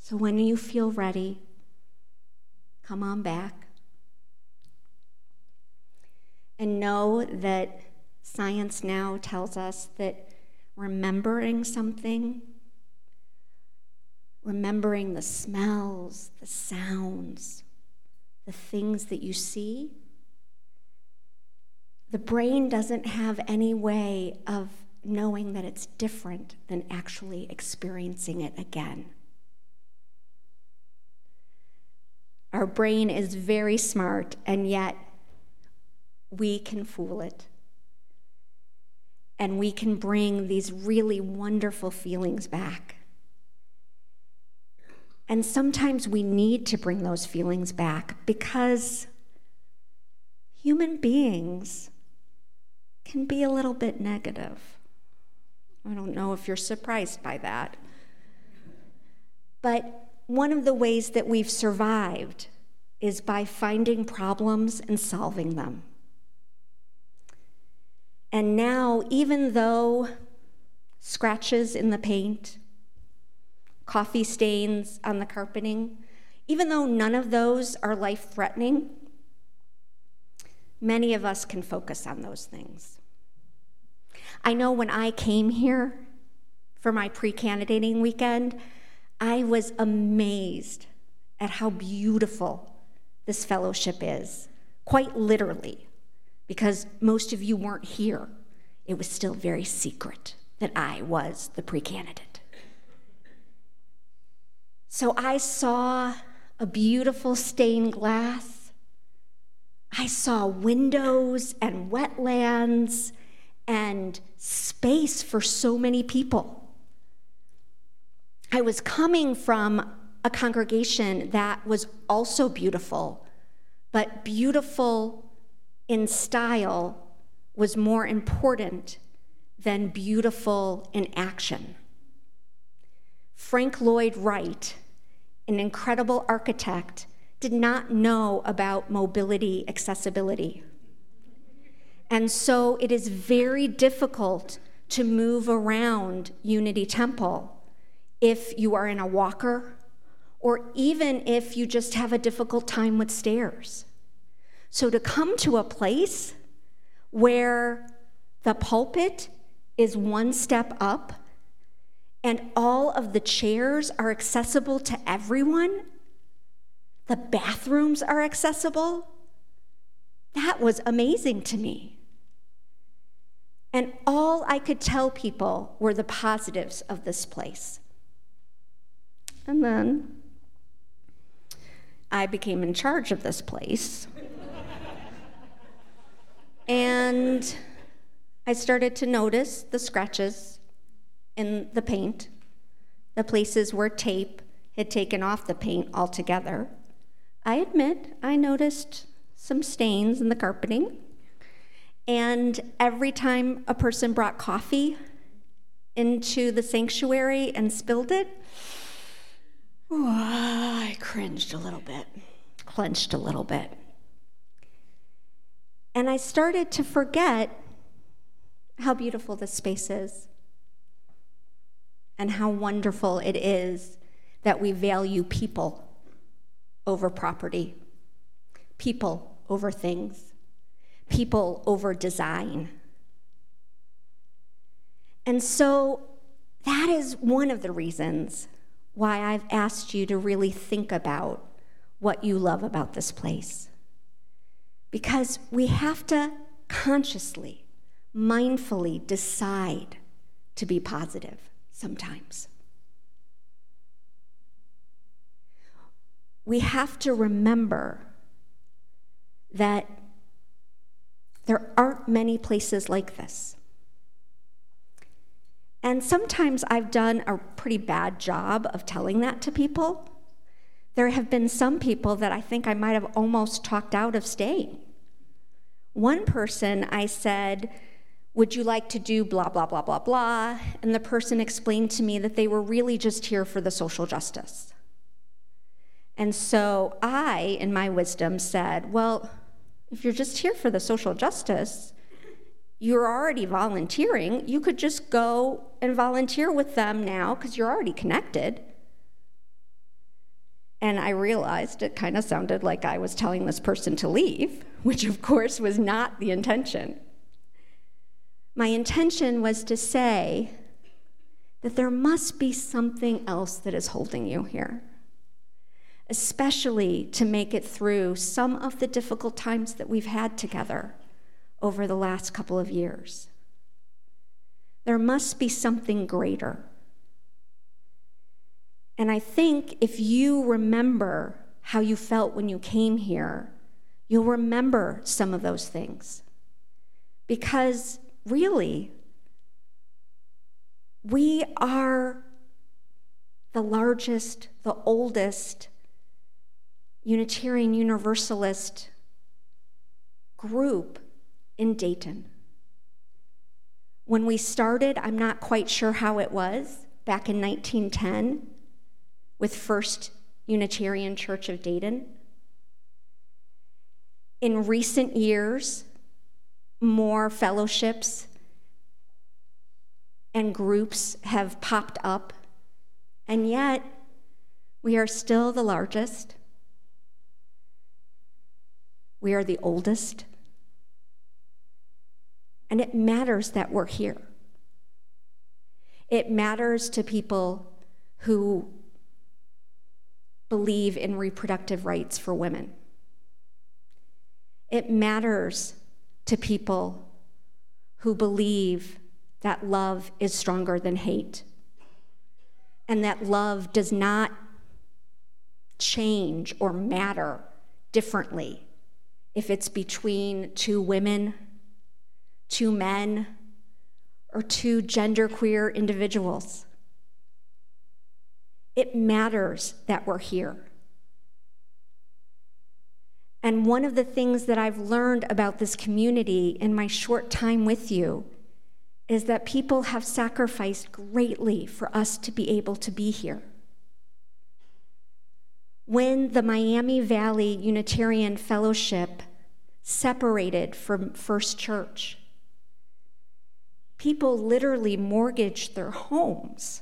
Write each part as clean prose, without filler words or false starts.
So when you feel ready, come on back. And know that science now tells us that remembering something, remembering the smells, the sounds, the things that you see, the brain doesn't have any way of knowing that it's different than actually experiencing it again. Our brain is very smart, and yet we can fool it. And we can bring these really wonderful feelings back. And sometimes we need to bring those feelings back because human beings can be a little bit negative. I don't know if you're surprised by that. But one of the ways that we've survived is by finding problems and solving them. And now, even though scratches in the paint, coffee stains on the carpeting, even though none of those are life-threatening, many of us can focus on those things. I know when I came here for my pre-candidating weekend, I was amazed at how beautiful this fellowship is, quite literally, because most of you weren't here. It was still very secret that I was the pre-candidate. So I saw a beautiful stained glass. I saw windows and wetlands and space for so many people. I was coming from a congregation that was also beautiful, but beautiful in style was more important than beautiful in action. Frank Lloyd Wright, an incredible architect, did not know about mobility accessibility. And so it is very difficult to move around Unity Temple if you are in a walker, or even if you just have a difficult time with stairs. So to come to a place where the pulpit is one step up and all of the chairs are accessible to everyone, the bathrooms are accessible, that was amazing to me. And all I could tell people were the positives of this place. And then I became in charge of this place. And I started to notice the scratches in the paint, the places where tape had taken off the paint altogether. I admit I noticed some stains in the carpeting. And every time a person brought coffee into the sanctuary and spilled it, I cringed a little bit, clenched a little bit. And I started to forget how beautiful this space is and how wonderful it is that we value people over property, people over things, people over design. And so that is one of the reasons why I've asked you to really think about what you love about this place. Because we have to consciously, mindfully decide to be positive sometimes. We have to remember that there aren't many places like this. And sometimes I've done a pretty bad job of telling that to people. There have been some people that I think I might have almost talked out of staying. One person, I said, would you like to do blah, blah, blah, blah, blah? And the person explained to me that they were really just here for the social justice. And so I, in my wisdom, said, well, if you're just here for the social justice, you're already volunteering. You could just go and volunteer with them now because you're already connected. And I realized it kind of sounded like I was telling this person to leave, which of course was not the intention. My intention was to say that there must be something else that is holding you here, especially to make it through some of the difficult times that we've had together over the last couple of years. There must be something greater. And I think if you remember how you felt when you came here, you'll remember some of those things. Because really, we are the largest, the oldest Unitarian Universalist group in Dayton. When we started, I'm not quite sure how it was, back in 1910, with First Unitarian Church of Dayton. In recent years, more fellowships and groups have popped up, and yet we are still the largest. We are the oldest. And it matters that we're here. It matters to people who believe in reproductive rights for women. It matters to people who believe that love is stronger than hate, and that love does not change or matter differently if it's between two women, two men, or two genderqueer individuals. It matters that we're here. And one of the things that I've learned about this community in my short time with you is that people have sacrificed greatly for us to be able to be here. When the Miami Valley Unitarian Fellowship separated from First Church, people literally mortgaged their homes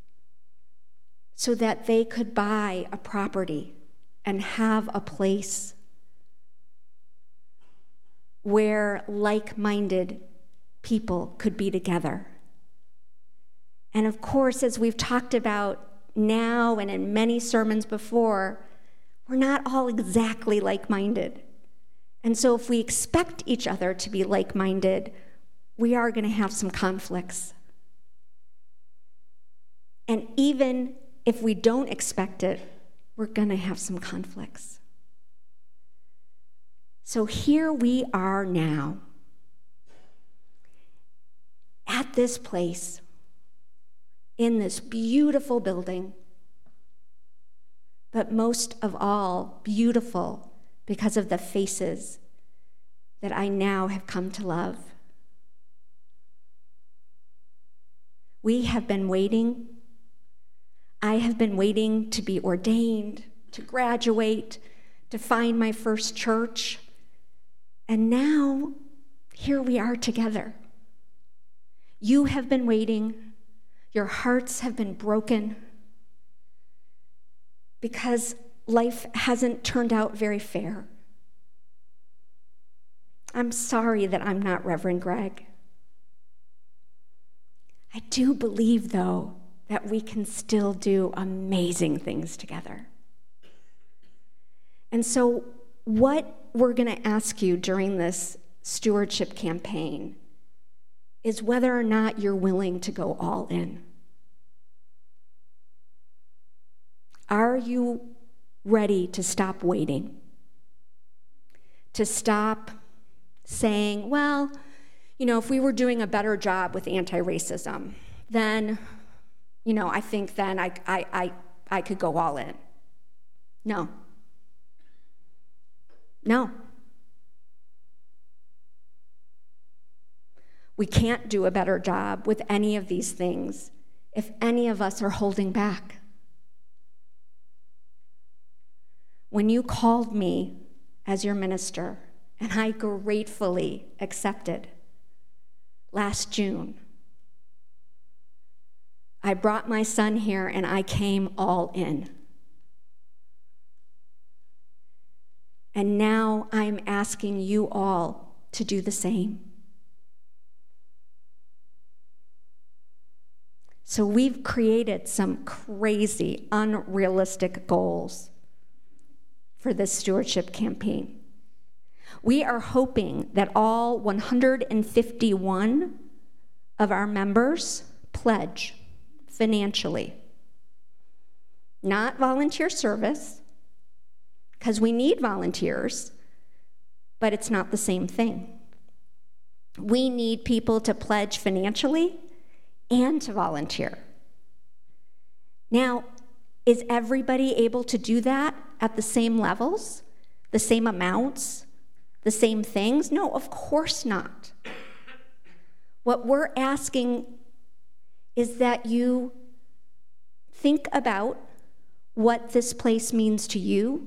so that they could buy a property and have a place where like-minded people could be together. And of course, as we've talked about now and in many sermons before, we're not all exactly like-minded. And so if we expect each other to be like-minded, we are going to have some conflicts. And even if we don't expect it, we're going to have some conflicts. So here we are now, at this place, in this beautiful building, but most of all, beautiful because of the faces that I now have come to love. We have been waiting. I have been waiting to be ordained, to graduate, to find my first church. And now, here we are together. You have been waiting. Your hearts have been broken because life hasn't turned out very fair. I'm sorry that I'm not Reverend Greg. I do believe, though, that we can still do amazing things together. And so what we're going to ask you during this stewardship campaign is whether or not you're willing to go all in. Are you ready to stop waiting? To stop saying, well, you know, if we were doing a better job with anti-racism, then, you know, I think then I could go all in. No. No. We can't do a better job with any of these things if any of us are holding back. When you called me as your minister, and I gratefully accepted last June, I brought my son here and I came all in. And now I'm asking you all to do the same. So we've created some crazy, unrealistic goals for this stewardship campaign. We are hoping that all 151 of our members pledge financially. Not volunteer service, because we need volunteers, but it's not the same thing. We need people to pledge financially and to volunteer. Now, is everybody able to do that at the same levels, the same amounts, the same things? No, of course not. What we're asking is that you think about what this place means to you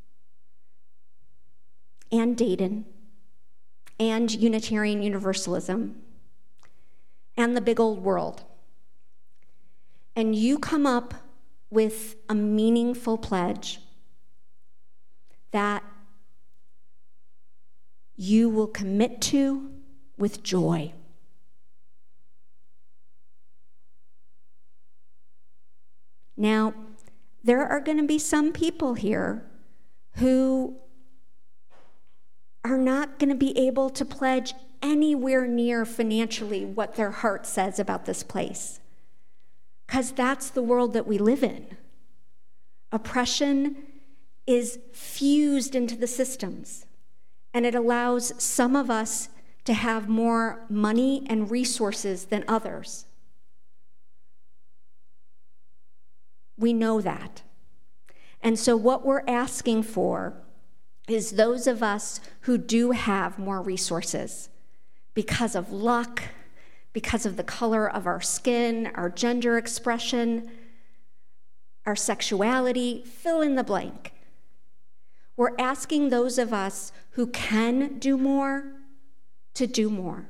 and Dayton and Unitarian Universalism and the big old world. And you come up with a meaningful pledge that you will commit to with joy. Now, there are going to be some people here who are not going to be able to pledge anywhere near financially what their heart says about this place, because that's the world that we live in. Oppression is fused into the systems, and it allows some of us to have more money and resources than others. We know that. And so what we're asking for is those of us who do have more resources because of luck, because of the color of our skin, our gender expression, our sexuality, fill in the blank. We're asking those of us who can do more to do more.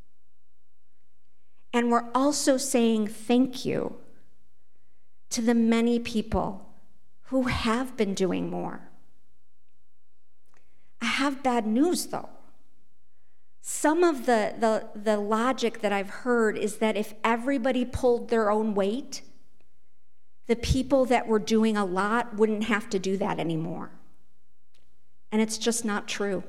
And we're also saying thank you to the many people who have been doing more. I have bad news, though. Some of the logic that I've heard is that if everybody pulled their own weight, the people that were doing a lot wouldn't have to do that anymore. And it's just not true.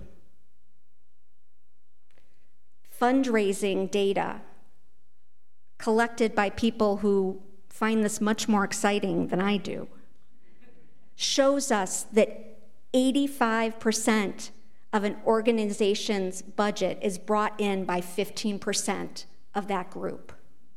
Fundraising data collected by people who find this much more exciting than I do shows us that 85% of an organization's budget is brought in by 15% of that group.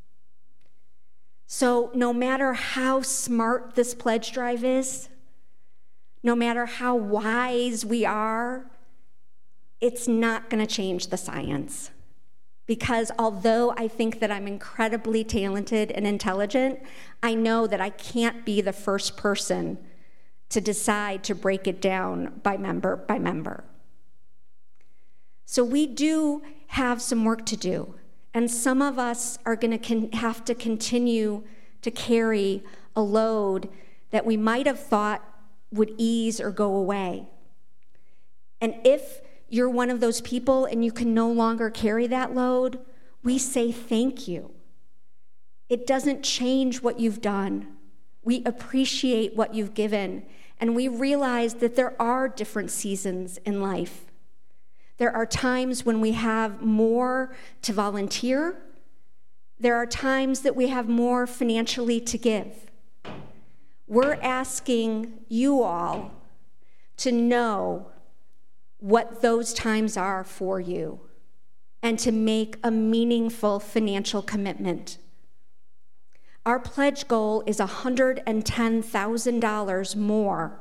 So no matter how smart this pledge drive is, no matter how wise we are, it's not going to change the science. Because although I think that I'm incredibly talented and intelligent, I know that I can't be the first person to decide to break it down by member by member. So we do have some work to do, and some of us are going to have to continue to carry a load that we might have thought would ease or go away. And if you're one of those people and you can no longer carry that load, we say thank you. It doesn't change what you've done. We appreciate what you've given, and we realize that there are different seasons in life. There are times when we have more to volunteer. There are times that we have more financially to give. We're asking you all to know what those times are for you and to make a meaningful financial commitment. Our pledge goal is $110,000 more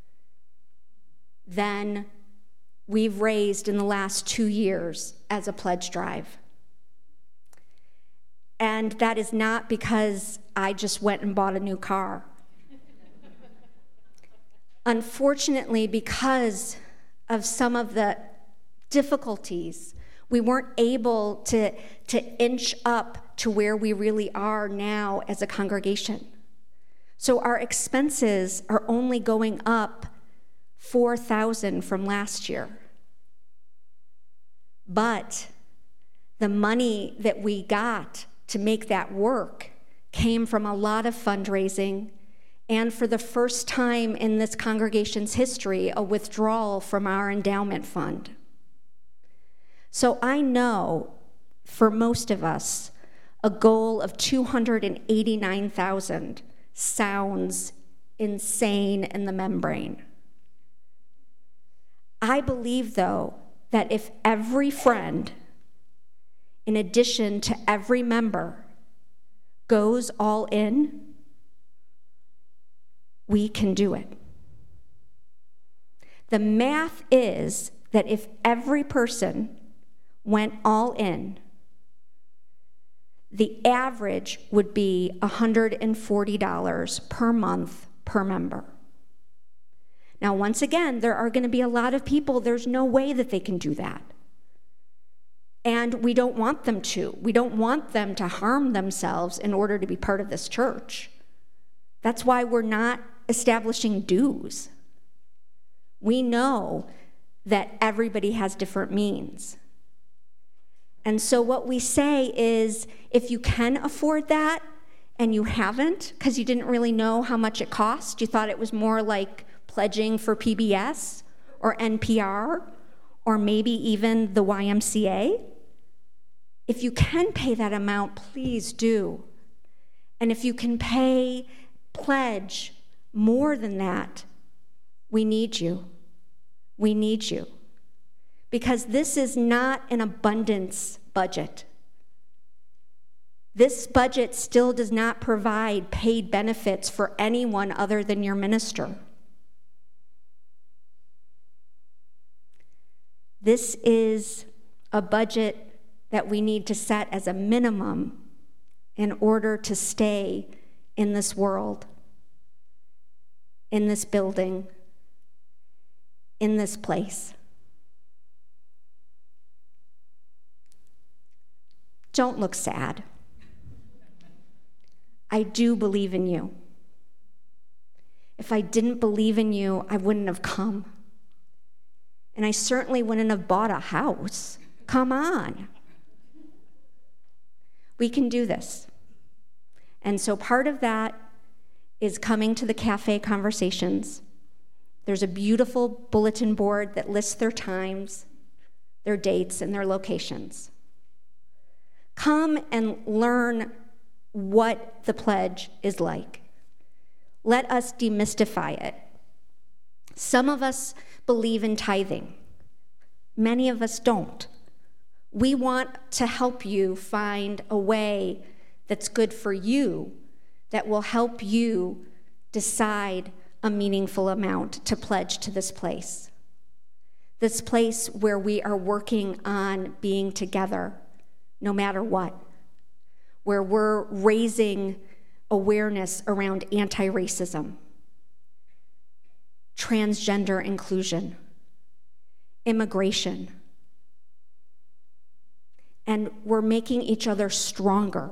than we've raised in the last 2 years as a pledge drive. And that is not because I just went and bought a new car. Unfortunately, because of some of the difficulties, we weren't able to inch up to where we really are now as a congregation. So our expenses are only going up $4,000 from last year. But the money that we got to make that work came from a lot of fundraising, and for the first time in this congregation's history, a withdrawal from our endowment fund. So I know, for most of us, a goal of $289,000 sounds insane in the membrane. I believe, though, that if every friend, in addition to every member, goes all in, we can do it. The math is that if every person went all in, the average would be $140 per month per member. Now, once again, there are going to be a lot of people, there's no way that they can do that. And we don't want them to. We don't want them to harm themselves in order to be part of this church. That's why we're not establishing dues. We know that everybody has different means. And so what we say is, if you can afford that and you haven't, because you didn't really know how much it cost, you thought it was more like pledging for PBS or NPR or maybe even the YMCA, if you can pay that amount, please do. And if you can pledge more than that, we need you. We need you. Because this is not an abundance budget. This budget still does not provide paid benefits for anyone other than your minister. This is a budget that we need to set as a minimum in order to stay in this world, in this building, in this place. Don't look sad. I do believe in you. If I didn't believe in you, I wouldn't have come. And I certainly wouldn't have bought a house. Come on. We can do this. And so part of that is coming to the cafe conversations. There's a beautiful bulletin board that lists their times, their dates, and their locations. Come and learn what the pledge is like. Let us demystify it. Some of us believe in tithing. Many of us don't. We want to help you find a way that's good for you, that will help you decide a meaningful amount to pledge to this place where we are working on being together no matter what, where we're raising awareness around anti-racism, transgender inclusion, immigration, and we're making each other stronger.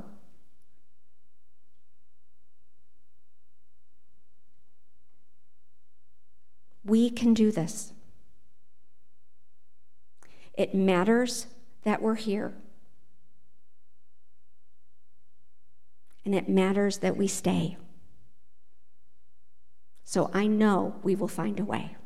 We can do this. It matters that we're here. And it matters that we stay. So I know we will find a way.